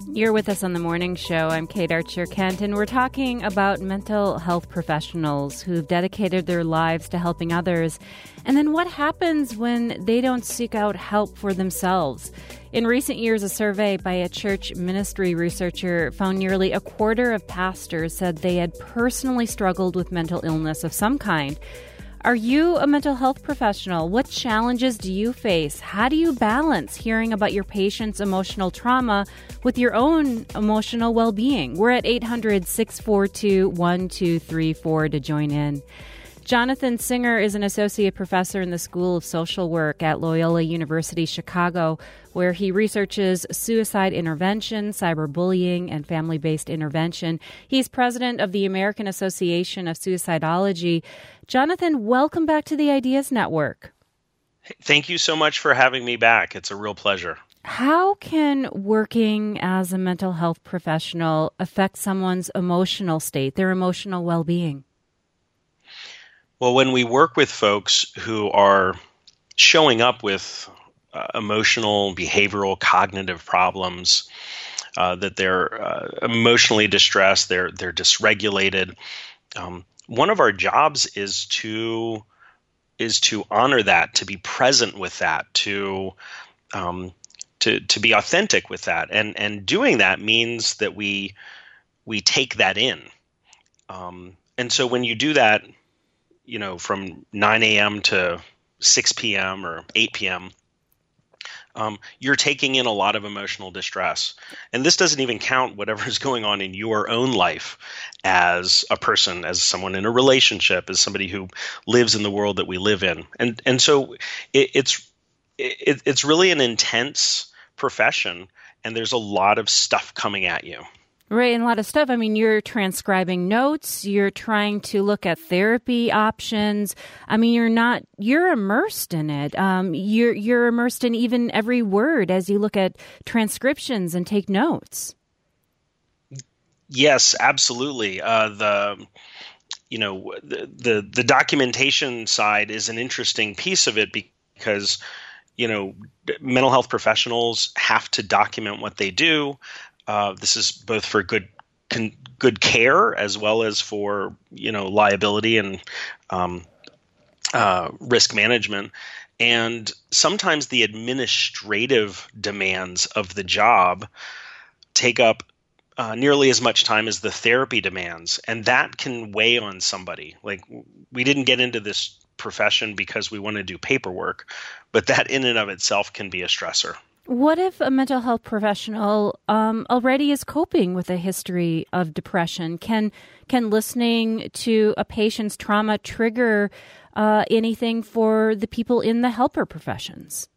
You're with us on The Morning Show. I'm Kate Archer-Kent, and we're talking about mental health professionals who've dedicated their lives to helping others. And then what happens when they don't seek out help for themselves? In recent years, a survey by a church ministry researcher found nearly a quarter of pastors said they had personally struggled with mental illness of some kind. Are you a mental health professional? What challenges do you face? How do you balance hearing about your patient's emotional trauma with your own emotional well-being? We're at 800-642-1234 to join in. Jonathan Singer is an associate professor in the School of Social Work at Loyola University Chicago, where he researches suicide intervention, cyberbullying, and family-based intervention. He's president of the American Association of Suicidology. Jonathan, welcome back to the Ideas Network. Thank you so much for having me back. It's a real pleasure. How can working as a mental health professional affect someone's emotional state, their emotional well-being? Well, when we work with folks who are showing up with emotional, behavioral, cognitive problems, that they're emotionally distressed, they're dysregulated, one of our jobs is to honor that, to be present with that, to be authentic with that, and doing that means that we take that in, and so when you do that, from 9 a.m. to 6 p.m. or 8 p.m., you're taking in a lot of emotional distress. And this doesn't even count whatever's going on in your own life as a person, as someone in a relationship, as somebody who lives in the world that we live in. And so it's really an intense profession, and there's a lot of stuff coming at you. Right, and a lot of stuff. I mean, you're transcribing notes, you're trying to look at therapy options. I mean, you're immersed in it. You're immersed in even every word as you look at transcriptions and take notes. Yes, absolutely. The documentation side is an interesting piece of it because, mental health professionals have to document what they do. This is both for good care as well as for liability and risk management. And sometimes the administrative demands of the job take up nearly as much time as the therapy demands, and that can weigh on somebody. Like, we didn't get into this profession because we want to do paperwork, but that in and of itself can be a stressor. What if a mental health professional already is coping with a history of depression? Can listening to a patient's trauma trigger anything for the people in the helper professions?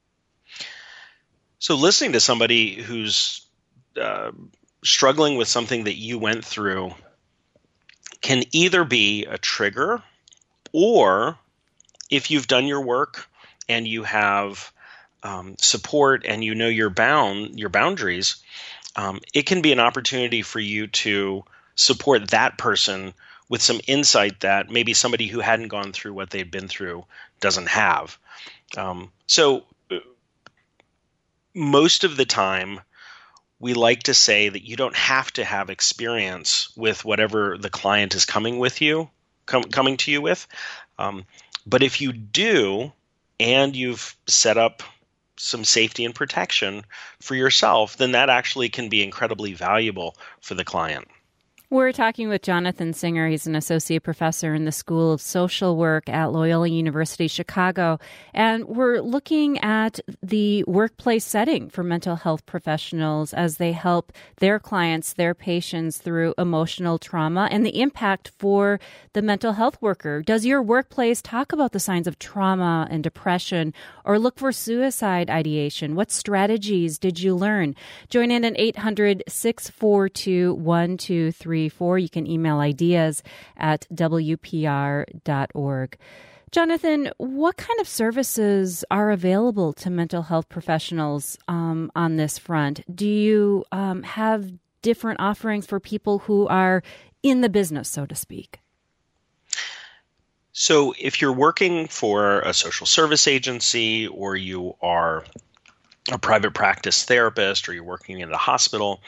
So listening to somebody who's struggling with something that you went through can either be a trigger, or if you've done your work and you have support and your boundaries, it can be an opportunity for you to support that person with some insight that maybe somebody who hadn't gone through what they'd been through doesn't have. So most of the time, we like to say that you don't have to have experience with whatever the client is coming to you with. But if you do, and you've set up some safety and protection for yourself, then that actually can be incredibly valuable for the client. We're talking with Jonathan Singer. He's an associate professor in the School of Social Work at Loyola University Chicago. And we're looking at the workplace setting for mental health professionals as they help their clients, their patients through emotional trauma and the impact for the mental health worker. Does your workplace talk about the signs of trauma and depression or look for suicide ideation? What strategies did you learn? Join in at 800-642-1234. You can email ideas at WPR.org. Jonathan, what kind of services are available to mental health professionals on this front? Do you have different offerings for people who are in the business, so to speak? So if you're working for a social service agency or you are a private practice therapist or you're working in a hospital,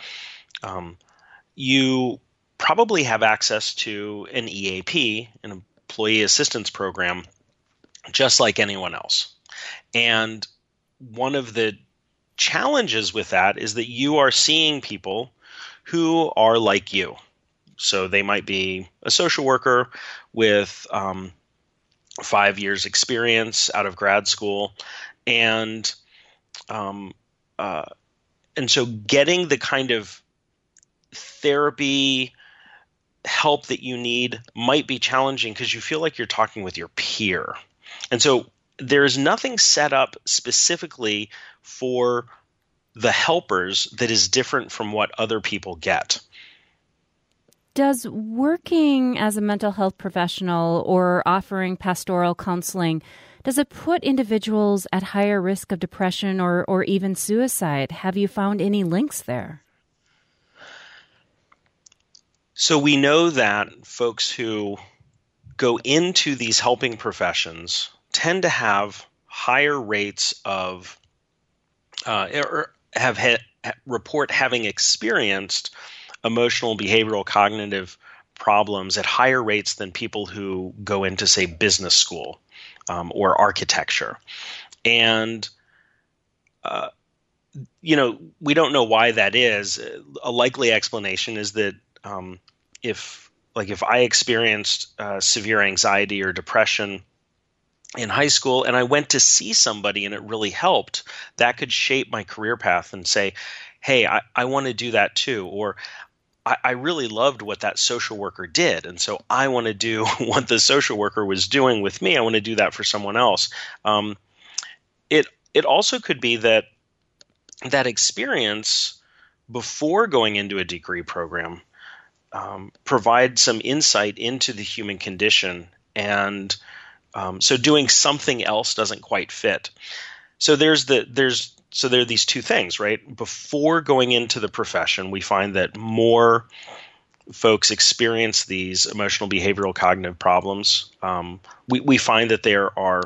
you probably have access to an EAP, an employee assistance program, just like anyone else. And one of the challenges with that is that you are seeing people who are like you. So they might be a social worker with 5 years experience out of grad school, and so getting the kind of therapy help that you need might be challenging because you feel like you're talking with your peer. And so there's nothing set up specifically for the helpers that is different from what other people get. Does working as a mental health professional or offering pastoral counseling, does it put individuals at higher risk of depression or even suicide? Have you found any links there? So we know that folks who go into these helping professions tend to have higher rates of or report having experienced emotional, behavioral, cognitive problems at higher rates than people who go into, say, business school or architecture. And, we don't know why that is. A likely explanation is that if I experienced severe anxiety or depression in high school and I went to see somebody and it really helped, that could shape my career path and say, hey, I want to do that too. Or I really loved what that social worker did, and so I want to do what the social worker was doing with me. I want to do that for someone else. It also could be that experience before going into a degree program provide some insight into the human condition, and so doing something else doesn't quite fit. So there are these two things, right? Before going into the profession, we find that more folks experience these emotional, behavioral, cognitive problems. We find that there are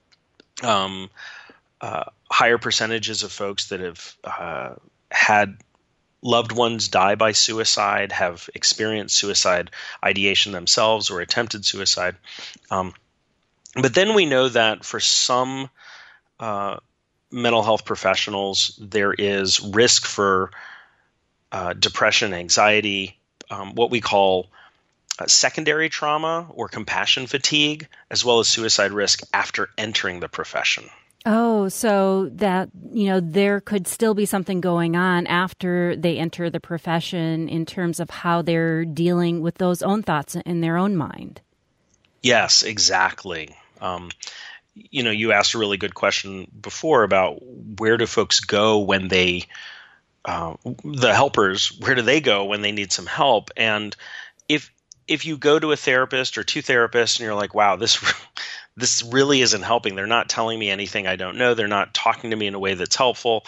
higher percentages of folks that have had loved ones die by suicide, have experienced suicide ideation themselves or attempted suicide. But then we know that for some mental health professionals, there is risk for depression, anxiety, what we call secondary trauma or compassion fatigue, as well as suicide risk after entering the profession. Oh, so that, there could still be something going on after they enter the profession in terms of how they're dealing with those own thoughts in their own mind. Yes, exactly. You asked a really good question before about where do folks go when the helpers, where do they go when they need some help? And if you go to a therapist or two therapists and you're like, wow, this really isn't helping. They're not telling me anything I don't know. They're not talking to me in a way that's helpful.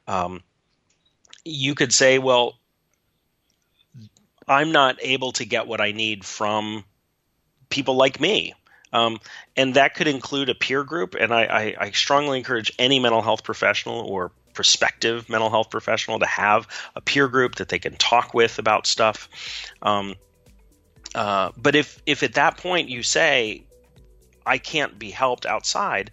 You could say, well, I'm not able to get what I need from people like me. And that could include a peer group. And I strongly encourage any mental health professional or prospective mental health professional to have a peer group that they can talk with about stuff. But if at that point you say, I can't be helped outside,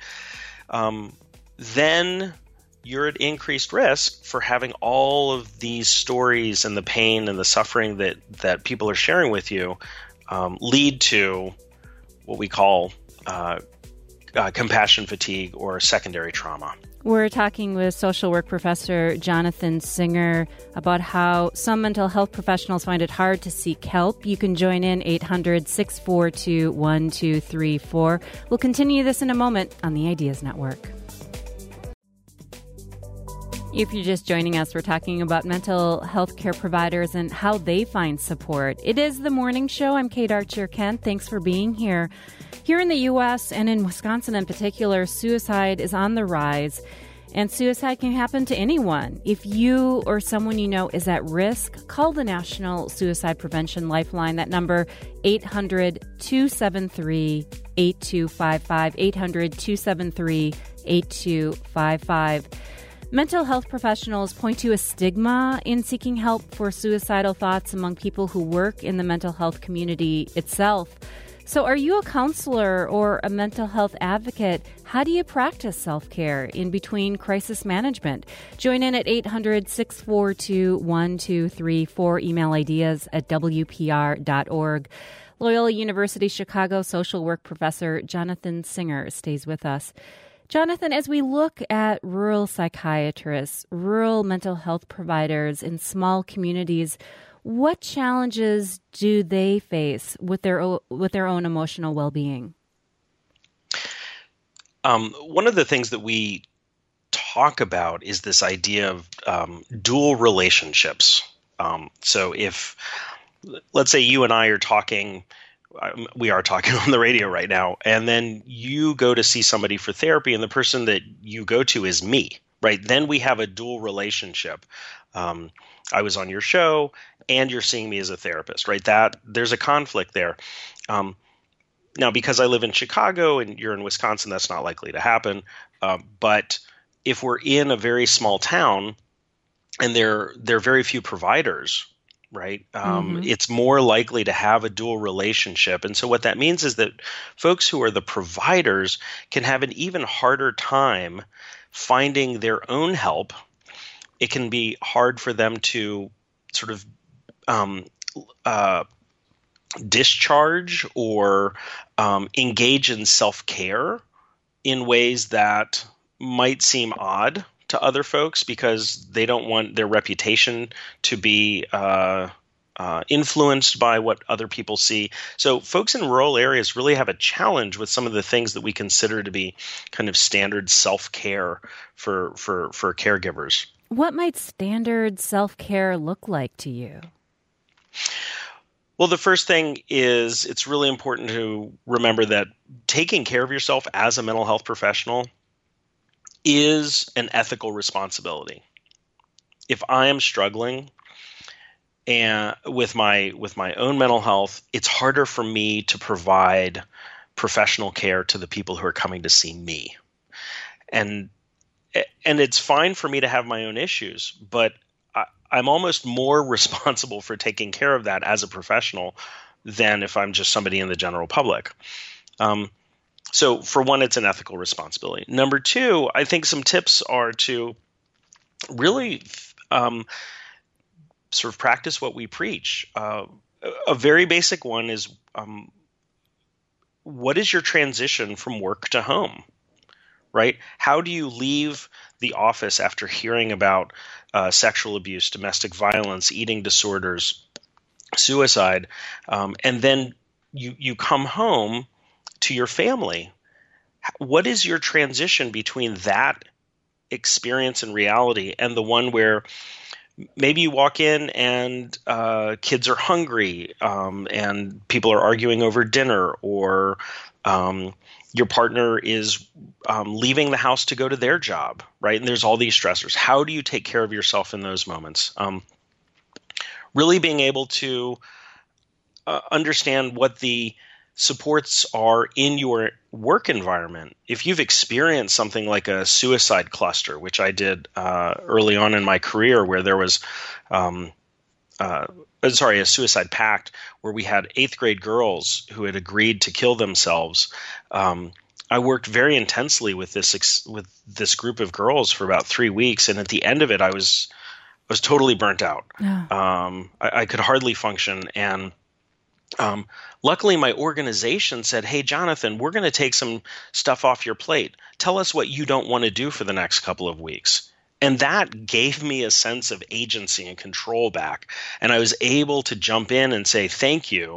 then you're at increased risk for having all of these stories and the pain and the suffering that people are sharing with you lead to what we call compassion fatigue or secondary trauma. We're talking with social work professor Jonathan Singer about how some mental health professionals find it hard to seek help. You can join in 800-642-1234. We'll continue this in a moment on the Ideas Network. If you're just joining us, we're talking about mental health care providers and how they find support. It is the morning show. I'm Kate Archer-Kent. Thanks for being here. Here in the U.S. and in Wisconsin in particular, suicide is on the rise, and suicide can happen to anyone. If you or someone you know is at risk, call the National Suicide Prevention Lifeline. That number, 800-273-8255, 800-273-8255. Mental health professionals point to a stigma in seeking help for suicidal thoughts among people who work in the mental health community itself. So are you a counselor or a mental health advocate? How do you practice self-care in between crisis management? Join in at 800-642-1234. Email ideas at WPR.org. Loyola University Chicago social work professor Jonathan Singer stays with us. Jonathan, as we look at rural psychiatrists, rural mental health providers in small communities, what challenges do they face with their own emotional well-being? One of the things that we talk about is this idea of dual relationships. So if, let's say you and I are talking, we are talking on the radio right now, and then you go to see somebody for therapy, and the person that you go to is me, right? Then we have a dual relationship. I was on your show, and you're seeing me as a therapist, right? That there's a conflict there. Now, because I live in Chicago and you're in Wisconsin, that's not likely to happen. But if we're in a very small town and there are very few providers, right? It's more likely to have a dual relationship. And so what that means is that folks who are the providers can have an even harder time finding their own help. It can be hard for them to sort of discharge or engage in self-care in ways that might seem odd to other folks because they don't want their reputation to be influenced by what other people see. So folks in rural areas really have a challenge with some of the things that we consider to be kind of standard self-care for caregivers. What might standard self-care look like to you? Well, the first thing is it's really important to remember that taking care of yourself as a mental health professional is an ethical responsibility. If I am struggling and with my own mental health, it's harder for me to provide professional care to the people who are coming to see me. And it's fine for me to have my own issues, but I'm almost more responsible for taking care of that as a professional than if I'm just somebody in the general public. So for one, it's an ethical responsibility. Number two, I think some tips are to really sort of practice what we preach. A very basic one is what is your transition from work to home, right? How do you leave the office after hearing about sexual abuse, domestic violence, eating disorders, suicide, and then you come home to your family? What is your transition between that experience and reality and the one where maybe you walk in and kids are hungry and people are arguing over dinner, or your partner is leaving the house to go to their job, right? And there's all these stressors. How do you take care of yourself in those moments? Really being able to understand what the supports are in your work environment. If you've experienced something like a suicide cluster, which I did early on in my career, where there was a suicide pact where we had 8th grade girls who had agreed to kill themselves. I worked very intensely with this group of girls for about 3 weeks, and at the end of it, I was totally burnt out. Yeah. I could hardly function, and luckily, my organization said, "Hey, Jonathan, we're going to take some stuff off your plate. Tell us what you don't want to do for the next couple of weeks." And that gave me a sense of agency and control back. And I was able to jump in and say, "Thank you.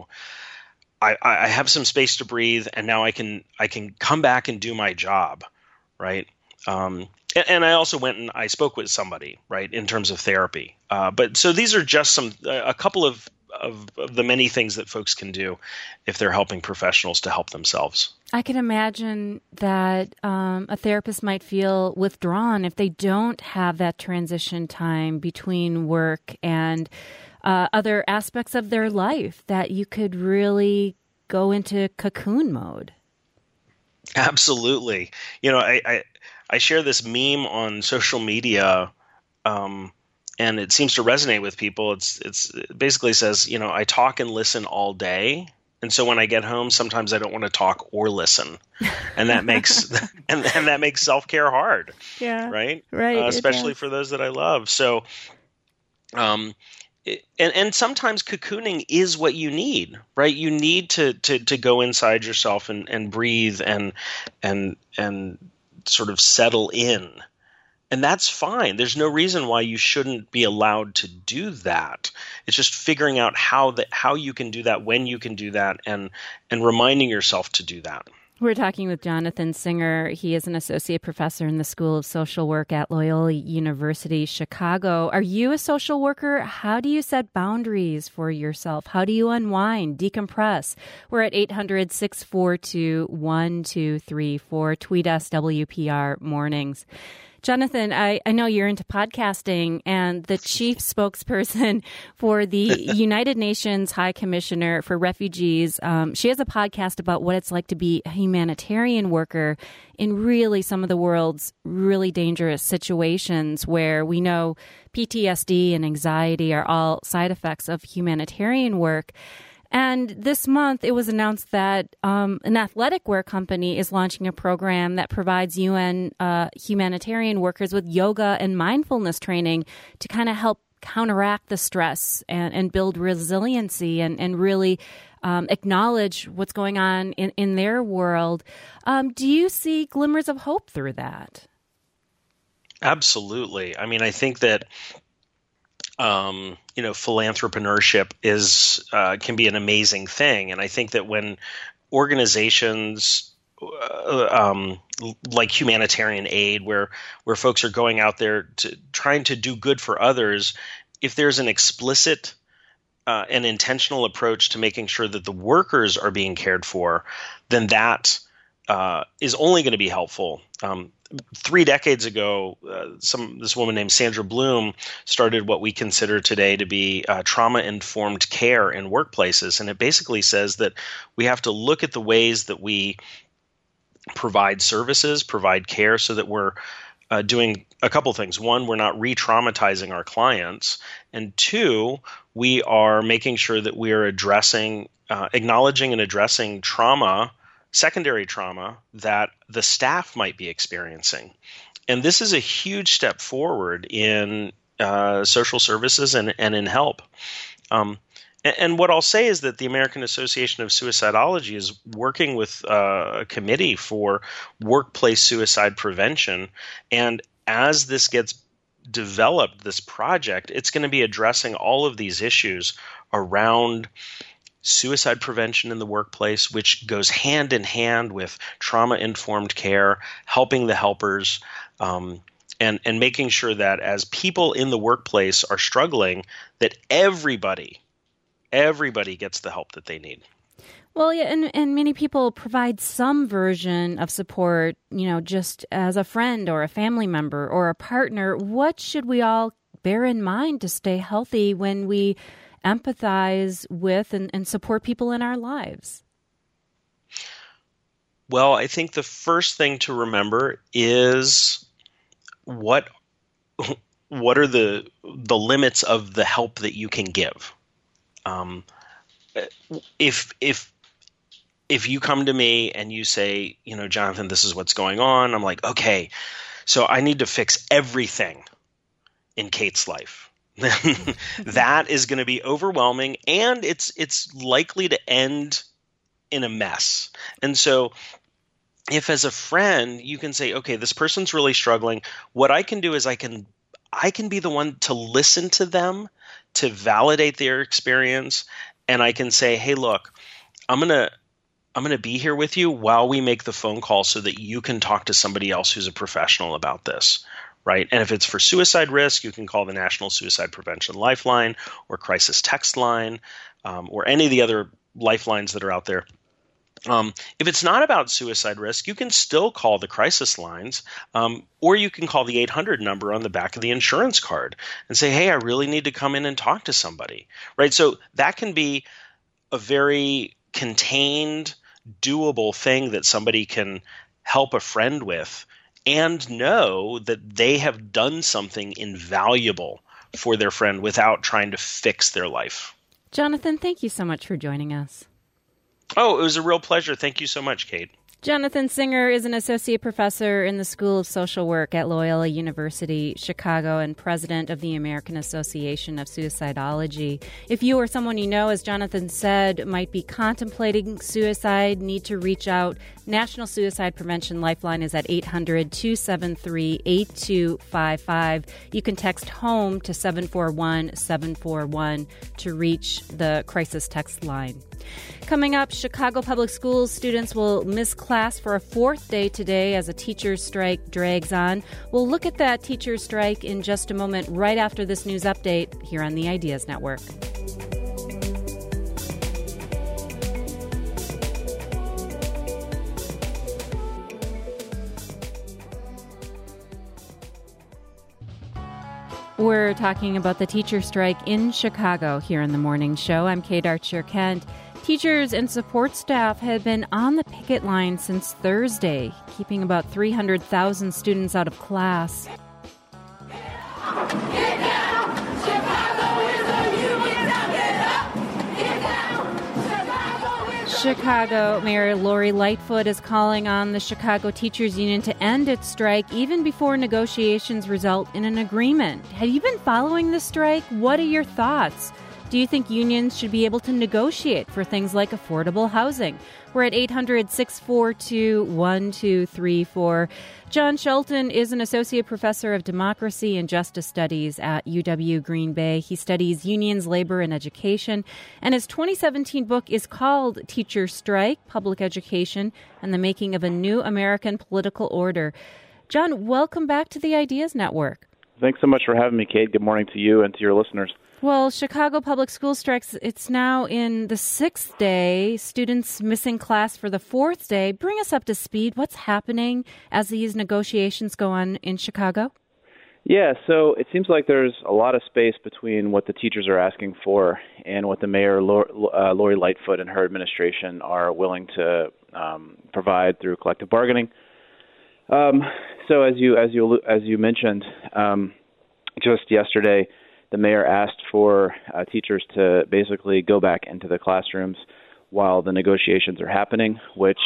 I have some space to breathe, and now I can come back and do my job," right? And I also went and I spoke with somebody, right, in terms of therapy. But so these are just a couple of the many things that folks can do if they're helping professionals to help themselves. I can imagine that a therapist might feel withdrawn if they don't have that transition time between work and other aspects of their life, that you could really go into cocoon mode. Absolutely. You know, I share this meme on social media, and it seems to resonate with people. It basically says, I talk and listen all day. And so when I get home, sometimes I don't want to talk or listen. And that makes and that makes self-care hard. Yeah. Right? Right. Especially for those that I love. So and sometimes cocooning is what you need, right? You need to go inside yourself and breathe and sort of settle in. And that's fine. There's no reason why you shouldn't be allowed to do that. It's just figuring out how you can do that, when you can do that, and reminding yourself to do that. We're talking with Jonathan Singer. He is an associate professor in the School of Social Work at Loyola University, Chicago. Are you a social worker? How do you set boundaries for yourself? How do you unwind, decompress? We're at 800-642-1234. Tweet us, WPR Mornings. Jonathan, I know you're into podcasting, and the chief spokesperson for the United Nations High Commissioner for Refugees, she has a podcast about what it's like to be a humanitarian worker in really some of the world's really dangerous situations where we know PTSD and anxiety are all side effects of humanitarian work. And this month, it was announced that an athletic wear company is launching a program that provides UN humanitarian workers with yoga and mindfulness training to kind of help counteract the stress and build resiliency and really acknowledge what's going on in their world. Do you see glimmers of hope through that? Absolutely. I mean, I think that philanthropreneurship can be an amazing thing. And I think that when organizations like humanitarian aid, where folks are going out there trying to do good for others, if there's an explicit and intentional approach to making sure that the workers are being cared for, then that is only going to be helpful. 3 decades ago, this woman named Sandra Bloom started what we consider today to be trauma-informed care in workplaces. And it basically says that we have to look at the ways that we provide services, provide care, so that we're doing a couple things. One, we're not re-traumatizing our clients. And two, we are making sure that we are acknowledging and addressing secondary trauma that the staff might be experiencing. And this is a huge step forward in social services and in help. And what I'll say is that the American Association of Suicidology is working with a committee for workplace suicide prevention. And as this gets developed, this project, it's going to be addressing all of these issues around suicide prevention in the workplace, which goes hand in hand with trauma-informed care, helping the helpers, and making sure that as people in the workplace are struggling, that everybody gets the help that they need. Well, yeah, and many people provide some version of support, just as a friend or a family member or a partner. What should we all bear in mind to stay healthy when we empathize with and support people in our lives? Well, I think the first thing to remember is what are the limits of the help that you can give. If you come to me and you say, Jonathan, this is what's going on, I'm like, okay, so I need to fix everything in Kate's life. That is going to be overwhelming, and it's likely to end in a mess. And so if as a friend you can say, okay, this person's really struggling, what I can do is I can be the one to listen to them, to validate their experience, and I can say, hey, look, I'm going to be here with you while we make the phone call so that you can talk to somebody else who's a professional about this. Right. And if it's for suicide risk, you can call the National Suicide Prevention Lifeline or Crisis Text Line or any of the other lifelines that are out there. If it's not about suicide risk, you can still call the crisis lines, or you can call the 800 number on the back of the insurance card and say, hey, I really need to come in and talk to somebody. Right. So that can be a very contained, doable thing that somebody can help a friend with and know that they have done something invaluable for their friend without trying to fix their life. Jonathan, thank you so much for joining us. Oh, it was a real pleasure. Thank you so much, Kate. Jonathan Singer is an associate professor in the School of Social Work at Loyola University, Chicago, and president of the American Association of Suicidology. If you or someone you know, as Jonathan said, might be contemplating suicide, need to reach out. National Suicide Prevention Lifeline is at 800-273-8255. You can text HOME to 741-741 to reach the crisis text line. Coming up, Chicago Public Schools students will miss class for a fourth day today as a teacher's strike drags on. We'll look at that teacher's strike in just a moment, right after this news update here on the Ideas Network. We're talking about the teacher strike in Chicago here in the morning show. I'm Kate Archer-Kent. Teachers and support staff have been on the picket line since Thursday, keeping about 300,000 students out of class. Get down! Chicago is a union. Get up! Get down! Chicago is a Chicago Mayor Lori Lightfoot is calling on the Chicago Teachers Union to end its strike even before negotiations result in an agreement. Have you been following the strike? What are your thoughts? Do you think unions should be able to negotiate for things like affordable housing? We're at 800-642-1234. John Shelton is an associate professor of democracy and justice studies at UW Green Bay. He studies unions, labor, and education. And his 2017 book is called Teacher Strike, Public Education, and the Making of a New American Political Order. John, welcome back to the Ideas Network. Thanks so much for having me, Kate. Good morning to you and to your listeners. Well, Chicago Public School strikes, it's now in the sixth day, students missing class for the fourth day. Bring us up to speed. What's happening as these negotiations go on in Chicago? Yeah, so it seems like there's a lot of space between what the teachers are asking for and what the mayor, Lori Lightfoot, and her administration are willing to provide through collective bargaining. So as you mentioned, just yesterday, the mayor asked for teachers to basically go back into the classrooms while the negotiations are happening, which,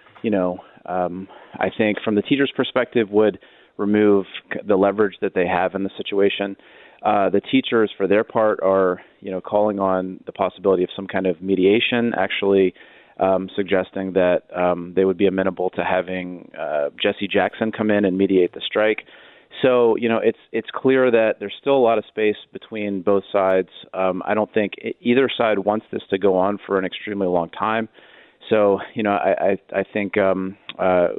I think from the teachers' perspective would remove the leverage that they have in the situation. The teachers, for their part, are, calling on the possibility of some kind of mediation, actually suggesting that they would be amenable to having Jesse Jackson come in and mediate the strike. So, it's clear that there's still a lot of space between both sides. I don't think either side wants this to go on for an extremely long time. So, I think, we're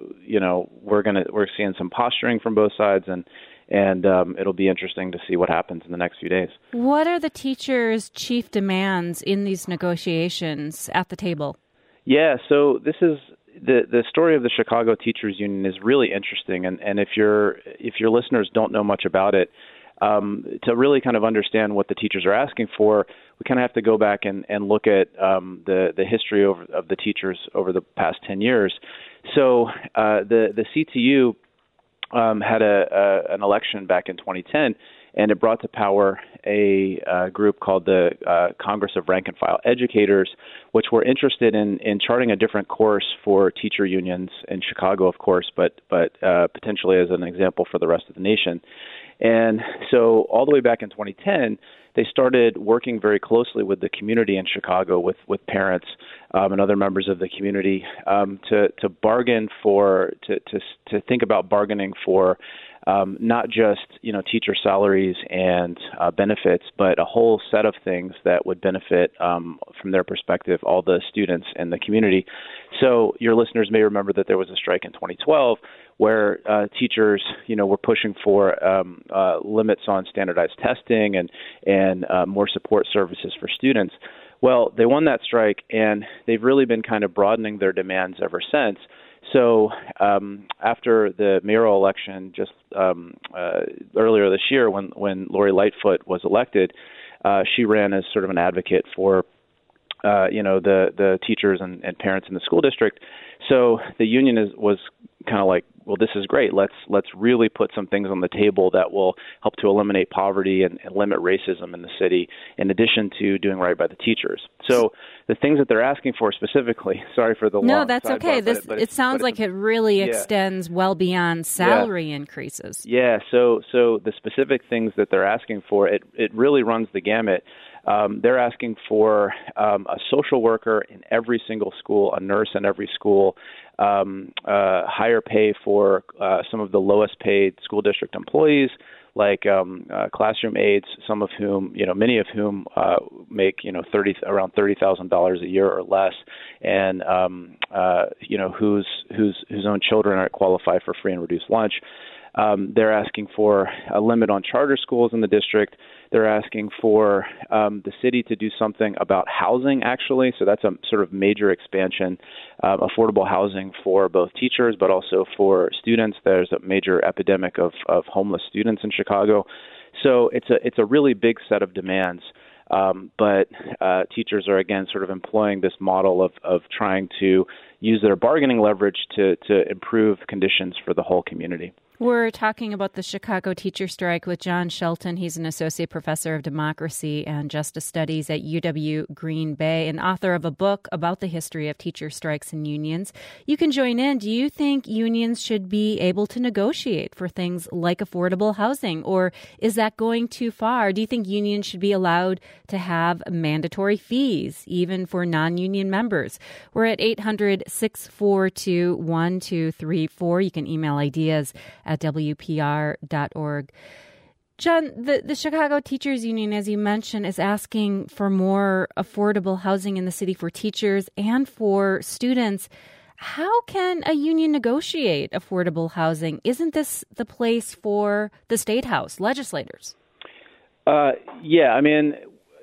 seeing some posturing from both sides, and it'll be interesting to see what happens in the next few days. What are the teachers' chief demands in these negotiations at the table? Yeah, so this is the story of the Chicago Teachers Union is really interesting, and if your listeners don't know much about it, to really kind of understand what the teachers are asking for, we kind of have to go back and look at the history of the teachers over the past 10 years. So the CTU had an election back in 2010, and it brought to power a group called the Congress of Rank and File Educators, which were interested in charting a different course for teacher unions in Chicago, of course, but potentially as an example for the rest of the nation. And so all the way back in 2010, they started working very closely with the community in Chicago, with parents and other members of the community, to bargain for, to think about bargaining for not just teacher salaries and benefits, but a whole set of things that would benefit, from their perspective, all the students in the community. So your listeners may remember that there was a strike in 2012 where teachers, were pushing for limits on standardized testing and more support services for students. Well, they won that strike, and they've really been kind of broadening their demands ever since. So after the mayoral election just earlier this year, when Lori Lightfoot was elected, she ran as sort of an advocate for the teachers and parents in the school district. So the union was kind of like well, this is great. Let's really put some things on the table that will help to eliminate poverty and limit racism in the city, in addition to doing right by the teachers. So the things that they're asking for specifically, sorry for the long No, that's okay. But it sounds like it really extends well beyond salary increases. Yeah, so the specific things that they're asking for, it really runs the gamut. They're asking for a social worker in every single school, a nurse in every school, higher pay for some of the lowest paid school district employees, like classroom aides, some of whom, many of whom make, around $30,000 a year or less, and whose own children qualify for free and reduced lunch. They're asking for a limit on charter schools in the district. They're asking for the city to do something about housing, actually. So that's a sort of major expansion, affordable housing for both teachers, but also for students. There's a major epidemic of homeless students in Chicago. So it's a really big set of demands. But teachers are, again, sort of employing this model of trying to use their bargaining leverage to improve conditions for the whole community. We're talking about the Chicago teacher strike with John Shelton. He's an associate professor of democracy and justice studies at UW Green Bay and author of a book about the history of teacher strikes and unions. You can join in. Do you think unions should be able to negotiate for things like affordable housing, or is that going too far? Do you think unions should be allowed to have mandatory fees, even for non-union members? We're at 800-642-1234. You can email ideas at WPR.org. John, the Chicago Teachers Union, as you mentioned, is asking for more affordable housing in the city for teachers and for students. How can a union negotiate affordable housing? Isn't this the place for the State House, legislators? Yeah, I mean,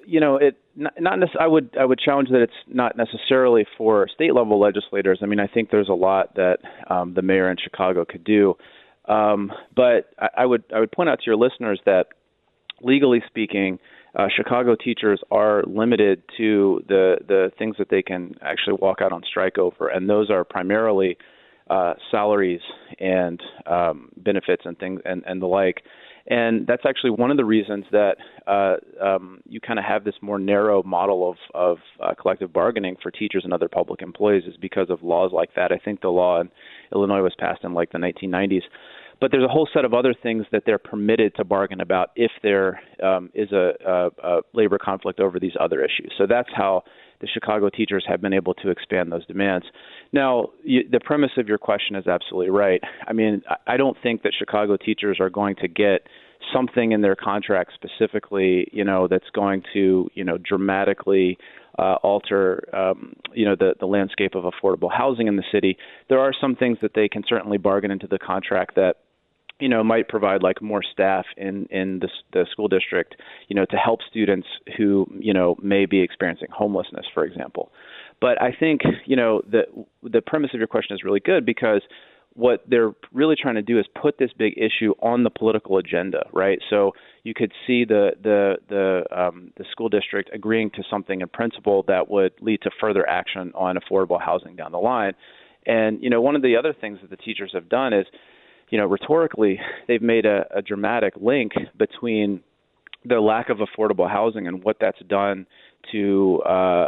I would challenge that it's not necessarily for state level legislators. I mean, I think there's a lot that the mayor in Chicago could do. But I would point out to your listeners that, legally speaking, Chicago teachers are limited to the things that they can actually walk out on strike over, and those are primarily salaries and benefits and things and the like. And that's actually one of the reasons that you kind of have this more narrow model of collective bargaining for teachers and other public employees, is because of laws like that. I think the law in Illinois was passed in like the 1990s. But there's a whole set of other things that they're permitted to bargain about if there is a labor conflict over these other issues. So that's how the Chicago teachers have been able to expand those demands. Now, the premise of your question is absolutely right. I mean, I don't think that Chicago teachers are going to get something in their contract specifically, that's going to, dramatically alter, the landscape of affordable housing in the city. There are some things that they can certainly bargain into the contract that, might provide like more staff in the school district, to help students who, may be experiencing homelessness, for example. But I think, the premise of your question is really good, because what they're really trying to do is put this big issue on the political agenda, right? So you could see the school district agreeing to something in principle that would lead to further action on affordable housing down the line. And, one of the other things that the teachers have done is, rhetorically, they've made a dramatic link between the lack of affordable housing and what that's done to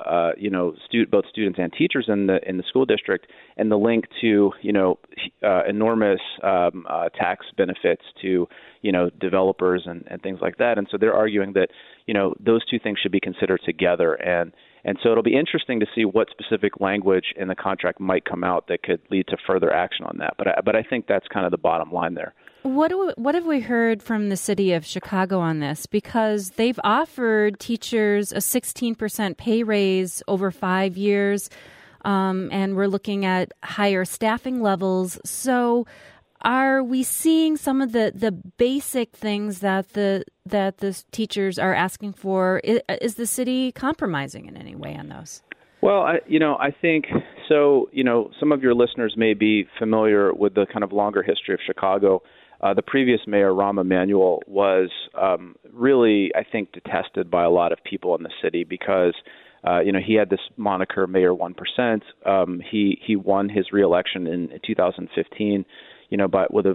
both students and teachers in the school district, and the link to enormous tax benefits to developers and things like that. And so they're arguing that those two things should be considered together, and so it'll be interesting to see what specific language in the contract might come out that could lead to further action on that. But I think that's kind of the bottom line there. What have we heard from the city of Chicago on this? Because they've offered teachers a 16% pay raise over 5 years, and we're looking at higher staffing levels. So are we seeing some of the basic things that the teachers are asking for? Is the city compromising in any way on those? Well, I think so. Some of your listeners may be familiar with the kind of longer history of Chicago. The previous mayor, Rahm Emanuel, was really, I think, detested by a lot of people in the city because, he had this moniker, Mayor 1%. He won his reelection in 2015, but with a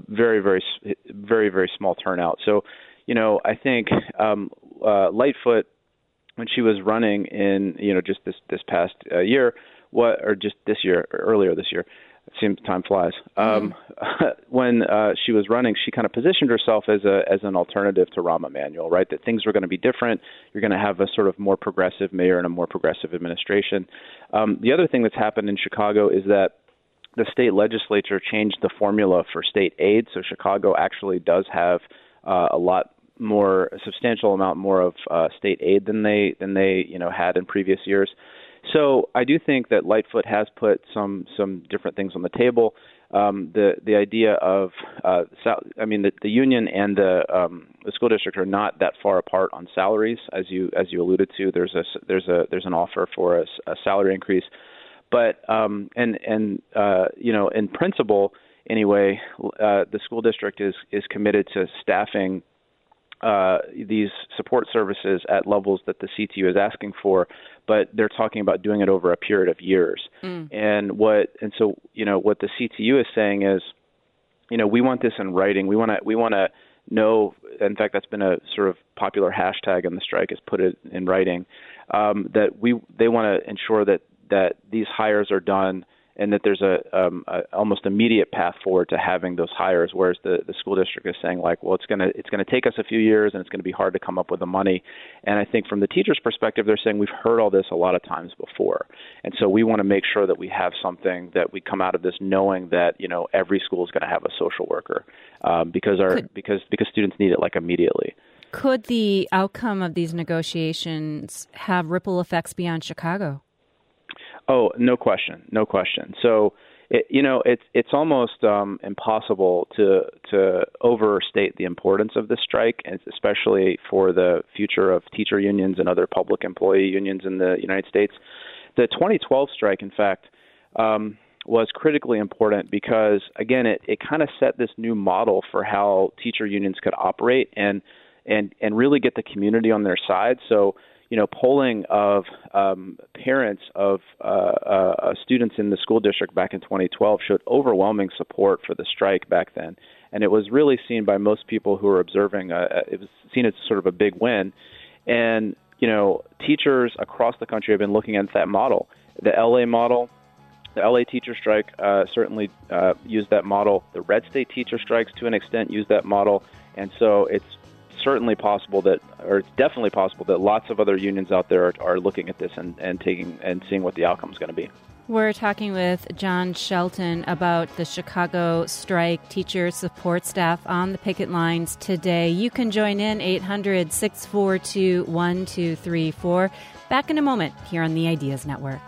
very small turnout. So, I think Lightfoot, when she was running in, just this past year, earlier this year, it seems time flies. When she was running, she kind of positioned herself as an alternative to Rahm Emanuel, right? That things were going to be different. You're going to have a sort of more progressive mayor and a more progressive administration. The other thing that's happened in Chicago is that the state legislature changed the formula for state aid. So Chicago actually does have a substantial amount more of state aid than they had in previous years. So I do think that Lightfoot has put some different things on the table. The idea of the union and the school district are not that far apart on salaries, as you alluded to. There's an offer for a salary increase, but in principle anyway, the school district is committed to staffing these support services at levels that the CTU is asking for, but they're talking about doing it over a period of years. So what the CTU is saying is, we want this in writing. We want to know. In fact, that's been a sort of popular hashtag in the strike, is put it in writing. That they want to ensure that these hires are done, and that there's a almost immediate path forward to having those hires, whereas the school district is saying, like, well, it's gonna take us a few years, and it's going to be hard to come up with the money. And I think from the teachers' perspective, they're saying we've heard all this a lot of times before, and so we want to make sure that we have something that we come out of this knowing that every school is going to have a social worker because students need it, like, immediately. Could the outcome of these negotiations have ripple effects beyond Chicago? Oh, no question. So, it's almost impossible to overstate the importance of this strike, and especially for the future of teacher unions and other public employee unions in the United States. The 2012 strike, in fact, was critically important because, again, it kind of set this new model for how teacher unions could operate and really get the community on their side. So, polling of parents of students in the school district back in 2012 showed overwhelming support for the strike back then. And it was really seen by most people who were observing, it was seen as sort of a big win. And, teachers across the country have been looking at that model. The LA model, the LA teacher strike certainly used that model. The red state teacher strikes, to an extent, used that model. And so it's definitely possible that lots of other unions out there are looking at this and seeing what the outcome is going to be. We're talking with John Shelton about the Chicago strike, teacher support staff on the picket lines today. You can join in 800-642-1234. Back in a moment here on the Ideas Network.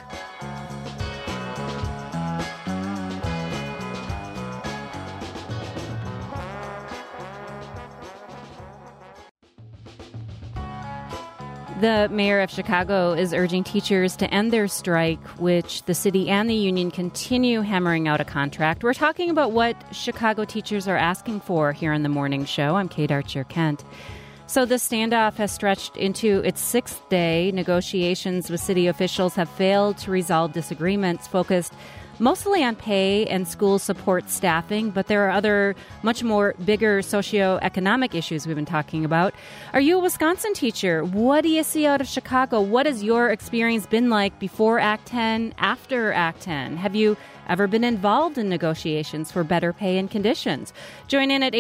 The mayor of Chicago is urging teachers to end their strike, which the city and the union continue hammering out a contract. We're talking about what Chicago teachers are asking for here on the morning show. I'm Kate Archer-Kent. So the standoff has stretched into its sixth day. Negotiations with city officials have failed to resolve disagreements focused mostly on pay and school support staffing, but there are other much more bigger socioeconomic issues we've been talking about. Are you a Wisconsin teacher? What do you see out of Chicago? What has your experience been like before Act 10, after Act 10? Have you ever been involved in negotiations for better pay and conditions? Join in at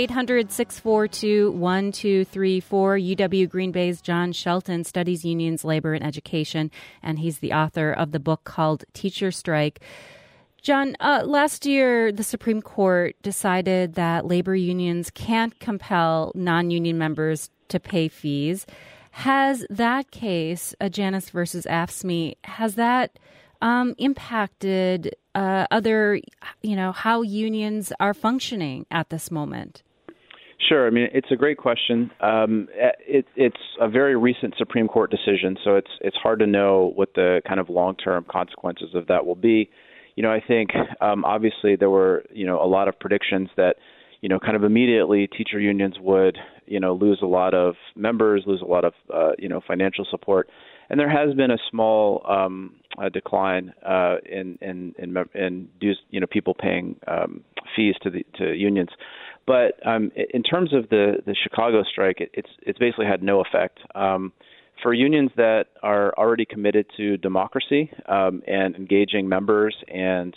800-642-1234. UW Green Bay's John Shelton studies unions, labor, and education, and he's the author of the book called Teacher Strike. John, last year, the Supreme Court decided that labor unions can't compel non-union members to pay fees. Has that case, Janus versus AFSCME, has that impacted how unions are functioning at this moment? Sure. I mean, it's a great question. It's a very recent Supreme Court decision, so it's hard to know what the kind of long-term consequences of that will be. I think obviously there were, a lot of predictions that, kind of immediately teacher unions would, lose a lot of members, lose a lot of, financial support. And there has been a small decline in dues, people paying fees to unions. But in terms of the Chicago strike, it's basically had no effect. For unions that are already committed to democracy and engaging members and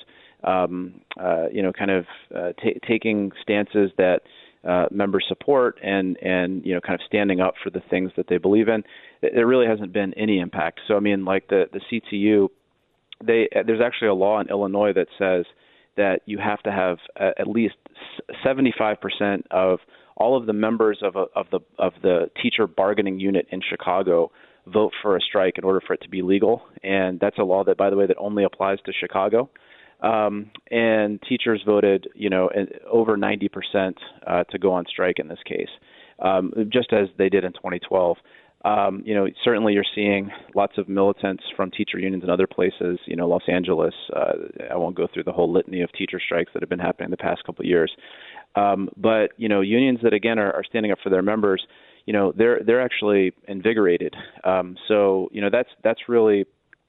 taking stances that members support and kind of standing up for the things that they believe in, there really hasn't been any impact. So I mean, like the CTU, there's actually a law in Illinois that says that you have to have at least 75% of all of the members of the teacher bargaining unit in Chicago vote for a strike in order for it to be legal. And that's a law that, by the way, that only applies to Chicago. And teachers voted, over 90% to go on strike in this case, just as they did in 2012. Certainly you're seeing lots of militants from teacher unions in other places, Los Angeles. I won't go through the whole litany of teacher strikes that have been happening the past couple of years. But unions that, again, are standing up for their members, they're actually invigorated. So that's really,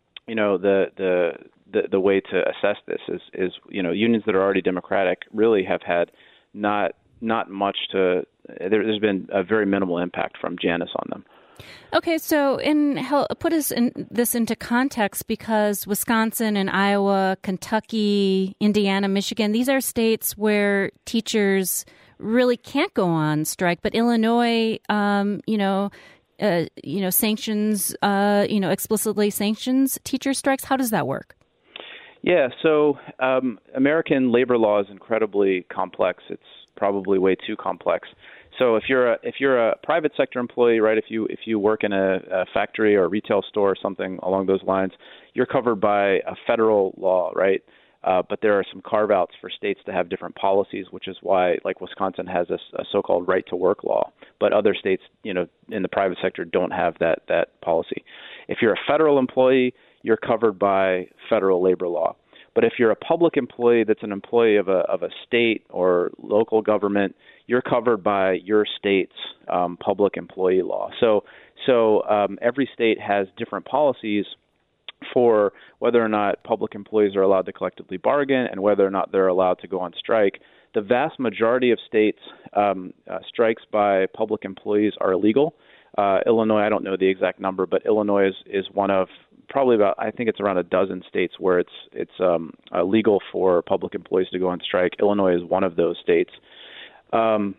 the way to assess this is unions that are already democratic really have had not much there's been a very minimal impact from Janus on them. Okay, so put us this into context, because Wisconsin and Iowa, Kentucky, Indiana, Michigan, these are states where teachers really can't go on strike, but Illinois, sanctions, explicitly sanctions teacher strikes. How does that work? Yeah, so American labor law is incredibly complex. It's probably way too complex. So if you're a private sector employee, right, if you work in a factory or a retail store or something along those lines, you're covered by a federal law, right? But there are some carve-outs for states to have different policies, which is why, like, Wisconsin has a so-called right-to-work law, but other states, in the private sector don't have that policy. If you're a federal employee, you're covered by federal labor law. But if you're a public employee that's an employee of a state or local government, you're covered by your state's public employee law. So every state has different policies for whether or not public employees are allowed to collectively bargain and whether or not they're allowed to go on strike. The vast majority of states, strikes by public employees are illegal. Illinois, I don't know the exact number, but Illinois is one of probably about, I think it's around a dozen states where it's legal for public employees to go on strike. Illinois is one of those states. So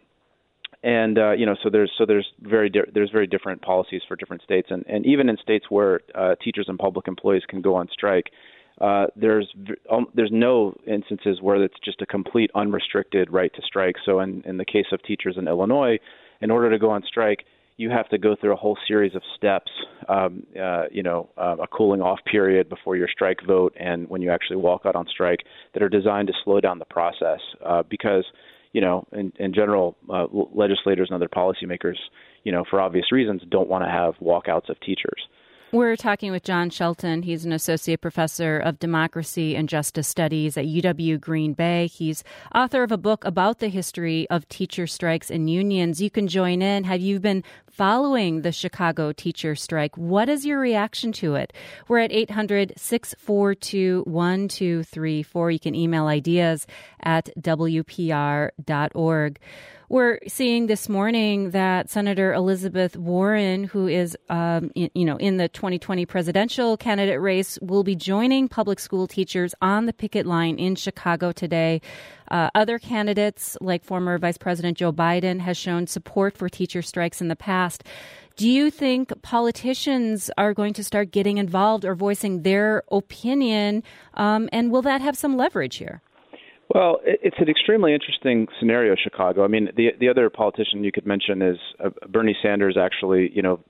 there's very different policies for different states, and even in states where teachers and public employees can go on strike, there's no instances where it's just a complete unrestricted right to strike. So in the case of teachers in Illinois, in order to go on strike, you have to go through a whole series of steps, a cooling off period before your strike vote, and when you actually walk out on strike, that are designed to slow down the process because in general, legislators and other policymakers, for obvious reasons, don't want to have walkouts of teachers. We're talking with John Shelton. He's an associate professor of democracy and justice studies at UW Green Bay. He's author of a book about the history of teacher strikes and unions. You can join in. Have you been following the Chicago teacher strike? What is your reaction to it? We're at 800-642-1234. You can email ideas at WPR.org. We're seeing this morning that Senator Elizabeth Warren, who is, in the 2020 presidential candidate race, will be joining public school teachers on the picket line in Chicago today. Other candidates, like former Vice President Joe Biden, has shown support for teacher strikes in the past. Do you think politicians are going to start getting involved or voicing their opinion? And will that have some leverage here? Well, it's an extremely interesting scenario, Chicago. I mean, the other politician you could mention is Bernie Sanders. Actually,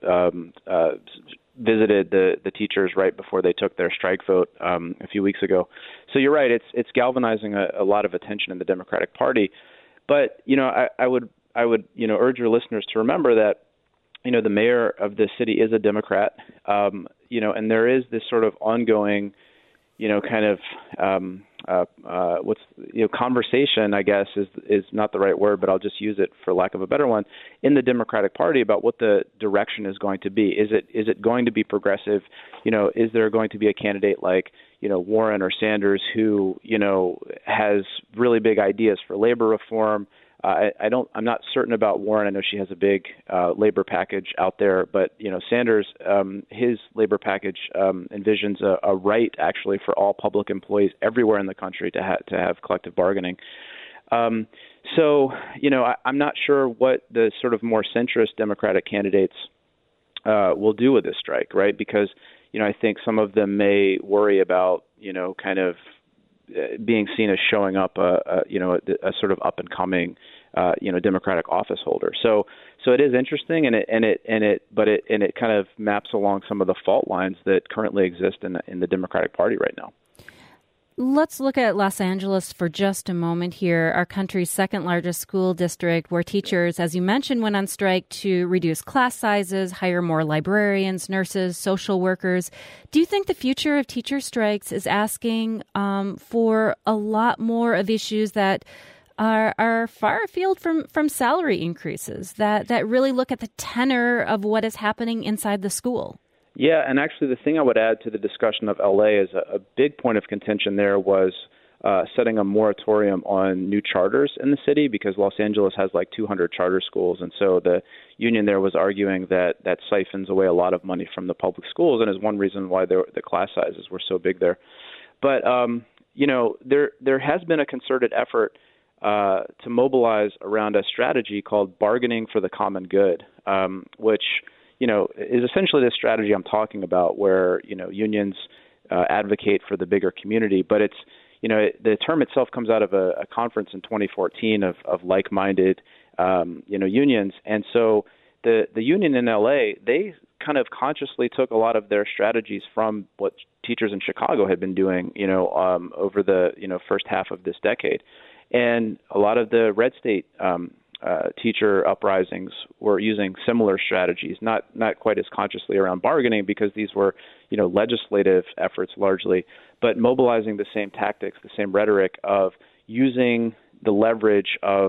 visited the teachers right before they took their strike vote a few weeks ago. So you're right; it's galvanizing a lot of attention in the Democratic Party. But I would urge your listeners to remember that the mayor of the city is a Democrat. And there is this sort of ongoing conversation, I guess, is not the right word, but I'll just use it for lack of a better one, in the Democratic Party about what the direction is going to be. Is it going to be progressive? Is there going to be a candidate like Warren or Sanders who has really big ideas for labor reform? I'm not certain about Warren. I know she has a big labor package out there, but Sanders, his labor package envisions a right actually for all public employees everywhere in the country to have collective bargaining. So I'm not sure what the sort of more centrist Democratic candidates will do with this strike, right? Because I think some of them may worry about kind of being seen as showing up a sort of up and coming Democratic office holder. So it is interesting, and it kind of maps along some of the fault lines that currently exist in the Democratic Party right now. Let's look at Los Angeles for just a moment here, our country's second largest school district, where teachers, as you mentioned, went on strike to reduce class sizes, hire more librarians, nurses, social workers. Do you think the future of teacher strikes is asking for a lot more of issues that are far afield from salary increases, that really look at the tenor of what is happening inside the school? Yeah, and actually the thing I would add to the discussion of L.A. is a big point of contention there was setting a moratorium on new charters in the city, because Los Angeles has like 200 charter schools, and so the union there was arguing that siphons away a lot of money from the public schools, and is one reason why the class sizes were so big there. But there has been a concerted effort to mobilize around a strategy called bargaining for the common good, which is essentially the strategy I'm talking about, where unions advocate for the bigger community. But it's the term itself comes out of a conference in 2014 of like-minded unions, and so the union in LA, they kind of consciously took a lot of their strategies from what teachers in Chicago had been doing over the first half of this decade. And a lot of the red state teacher uprisings were using similar strategies, not quite as consciously around bargaining, because these were legislative efforts largely, but mobilizing the same tactics, the same rhetoric of using the leverage of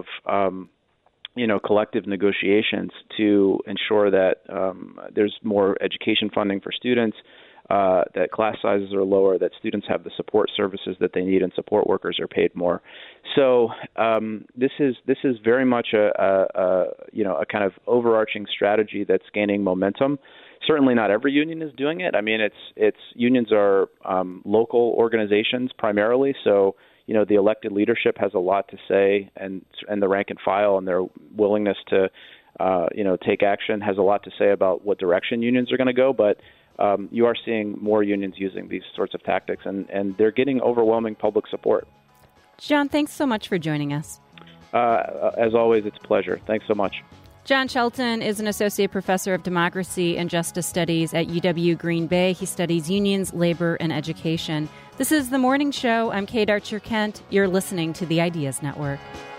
collective negotiations to ensure that there's more education funding for students, that class sizes are lower, that students have the support services that they need, and support workers are paid more. So this is very much a kind of overarching strategy that's gaining momentum. Certainly not every union is doing it. I mean, it's unions are local organizations primarily, so the elected leadership has a lot to say, and the rank and file and their willingness to take action has a lot to say about what direction unions are going to go. But you are seeing more unions using these sorts of tactics, and they're getting overwhelming public support. John, thanks so much for joining us. As always, it's a pleasure. Thanks so much. John Shelton is an associate professor of democracy and justice studies at UW Green Bay. He studies unions, labor, and education. This is The Morning Show. I'm Kate Archer-Kent. You're listening to the Ideas Network.